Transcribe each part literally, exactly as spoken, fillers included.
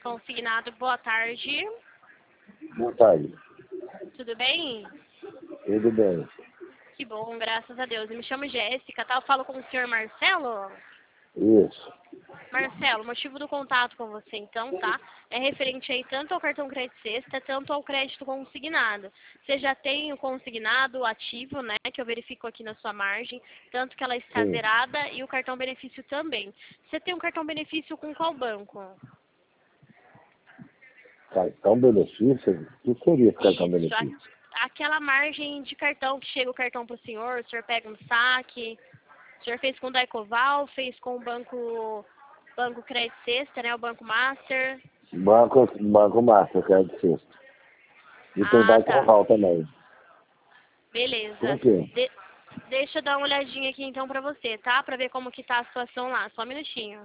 consignado. Boa tarde. Boa tarde. Tudo bem? Tudo bem. Que bom, graças a Deus. Eu me chamo Jéssica, tá? Eu falo com o senhor Marcelo. Isso. Marcelo, o motivo do contato com você, então, tá? É referente aí tanto ao cartão crédito sexta, tanto ao crédito consignado. Você já tem o consignado ativo, né? Que eu verifico aqui na sua margem, tanto que ela está Sim. zerada e o cartão benefício também. Você tem um cartão benefício com qual banco? Cartão benefício? O que seria esse cartão Isso, benefício? a- aquela margem de cartão que chega o cartão para o senhor, o senhor pega um saque. O senhor fez com o Daicoval, fez com o banco, banco Crédito Sexta, né? O Banco Master. Banco, Banco Master, crédito sexto. E tem Ah, tá. Daicoval também. Com Beleza. o quê? De- deixa eu dar uma olhadinha aqui então pra você, tá? Pra ver como que tá a situação lá. Só um minutinho.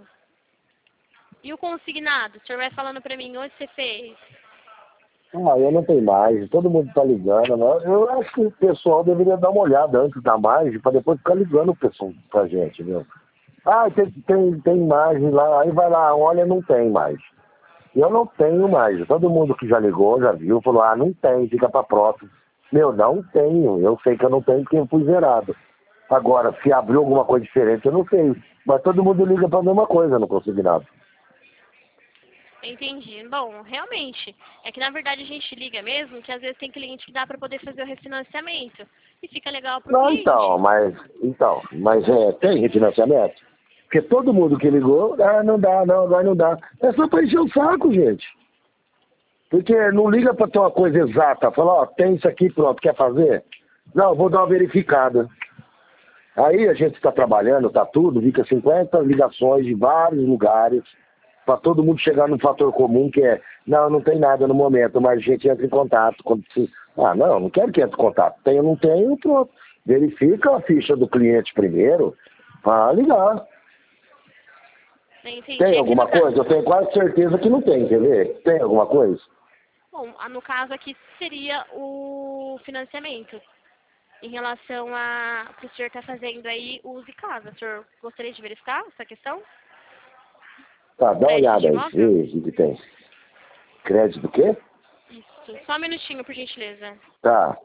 E o consignado? O senhor vai falando pra mim onde você fez? Ah, eu não tenho mais. Todo mundo tá ligando. Né? Eu acho que o pessoal deveria dar uma olhada antes da margem, para depois ficar ligando o pessoal pra gente, viu? Ah, tem, tem, tem margem lá. Aí vai lá, olha, não tem mais. Eu não tenho mais. Todo mundo que já ligou, já viu, falou, ah, não tem, fica pra próxima. Meu, não tenho. Eu sei que eu não tenho porque eu fui zerado. Agora, se abriu alguma coisa diferente, eu não sei. Mas todo mundo liga pra mesma coisa, não consigo nada. Entendi. Bom, realmente, é que na verdade a gente liga mesmo, que às vezes tem cliente que dá pra poder fazer o refinanciamento. E fica legal pro Não, cliente. então, mas, então, mas é, tem refinanciamento? Porque todo mundo que ligou, ah, não dá, não, agora não dá. É só pra encher o saco, gente. Porque não liga pra ter uma coisa exata. Fala, ó, tem isso aqui, pronto, quer fazer? Não, vou dar uma verificada. Aí a gente está trabalhando, tá tudo, fica cinquenta ligações de vários lugares, para todo mundo chegar num fator comum que é, não, não tem nada no momento, mas a gente entra em contato. Quando se... Ah, não, não quero que entre em contato. Tenho, não tenho, pronto. Verifica a ficha do cliente primeiro para ligar. Entendi. Tem É que alguma no caso... coisa? Eu tenho quase certeza que não tem, quer ver? Tem alguma coisa? Bom, a- no caso aqui seria o financiamento. Em relação a que o senhor está fazendo aí o uso de casa. O senhor gostaria de verificar essa questão? Tá, dá uma Crédito de olhada aí, imóvel? vê o que tem. Crédito do quê? Isso. Só um minutinho, por gentileza. Tá.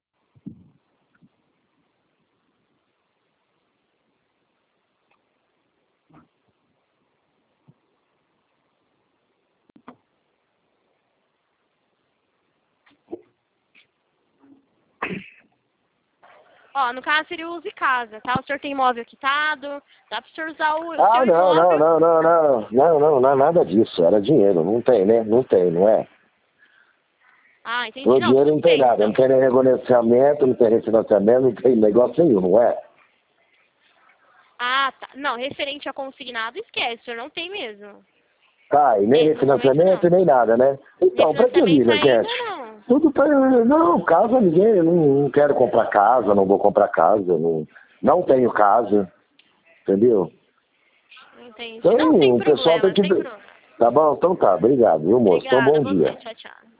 Ó, no caso seria o uso de casa, tá? O senhor tem imóvel quitado, dá para o senhor usar o, o Ah, seu não, não, imóvel. não, não, não, não, não, não é nada disso, era dinheiro, não tem, né? Não tem, não é? Ah, entendi. O Não, dinheiro tudo não tem bem, nada, não então. tem nem refinanciamento, não tem refinanciamento, não tem negócio nenhum, não é? Ah, tá. Não, referente a consignado, esquece, o senhor não tem mesmo. Tá, e nem É, no momento refinanciamento, não. nem nada, né? Então, pra que Refinanciamento liga, ainda gente? não. Tudo pra... Não, casa ninguém, eu não, não quero comprar casa, não vou comprar casa, não, não tenho casa, entendeu? Entendi. Não, sem Então, o pessoal tem problema, que... sem problema. Tá bom? Então tá, obrigado, viu, moço? Então, Obrigada a bom você. dia. Tchau, tchau.